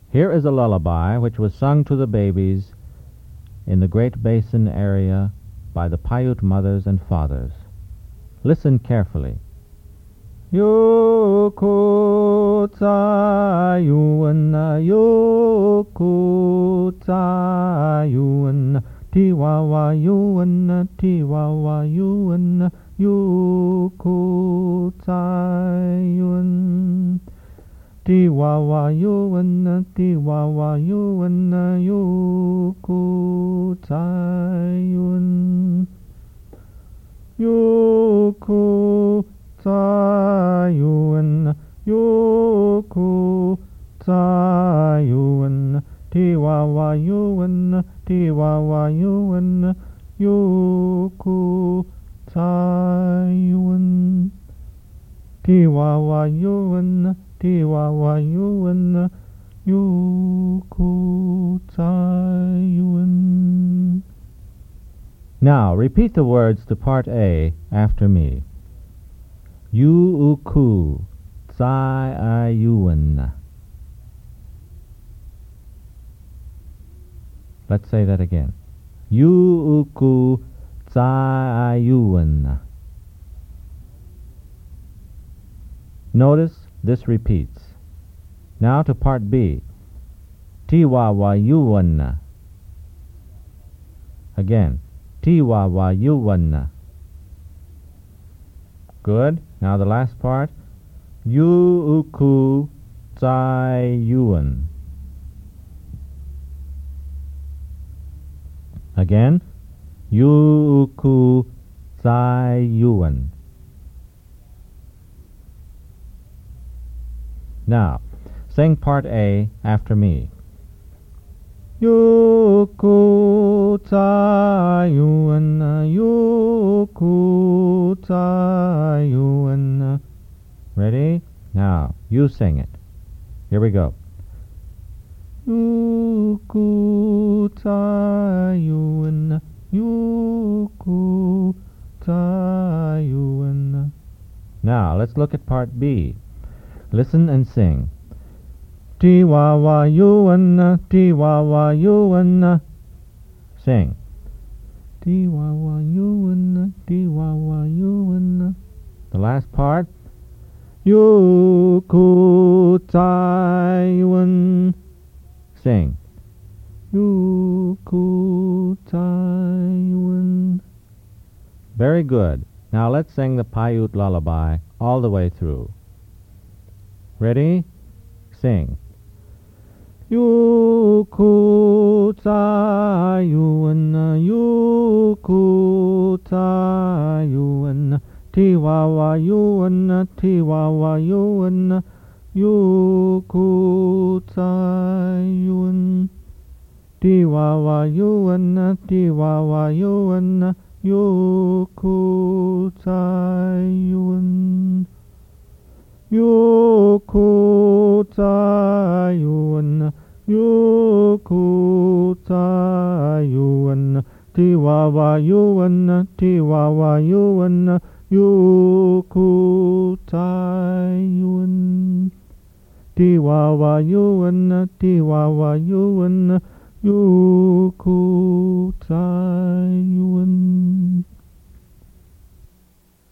Here is a lullaby which was sung to the babies in the Great Basin area by the Paiute mothers and fathers. Listen carefully. Yoku tsayuana, yoku tsayuana, tiwawa yuana, tiwawa yuana, yoku tsayuana, tiwawa yuana, tiwawa yuana, yoku tsayuana, yoku tsayuan, yoku tsayuan, tiwawa yuan, tiwawa yuan, yoku tsayuan, tiwawa yuan, tiwawa yuan, yoku tsayuan. Now repeat the words to part A after me. Yuuku tsayuan. Let's say that again. Yuuku tsayuan. Notice this repeats. Now to part B. Tiwawa yuan. Again. Tiwawa yuan. Good. Now the last part. Yuuku tsayuan. Again. Yuuku tsayuan. Now, sing part A after me. Yuuku tsayuan, yuuku tsayuan. Ready? Now, you sing it. Here we go. Yuuku tsayuan, yuuku tsayuan. Now, let's look at part B. Listen and sing. Tiwawa yuan, tiwawa yuan. Sing. Tiwawa yuan, tiwawa yuan. The last part. Yuku tsayuan. Sing. Yuku tsayuan. Very good. Now let's sing the Paiute lullaby all the way through. Ready? Sing. Yuku tsayuan, yuku tsayuan, tiwawa yuan, tiwawa yuan, yuku tsayuan, tiwawa yuan, tiwawa yuan, yuku tsayuan, yuku tsayuan, yuku tsayuan, tiwawa yuan, tiwawa yuan, yuku tsayuan, tiwawa yuan, tiwawa yuan, yuku tsayuan.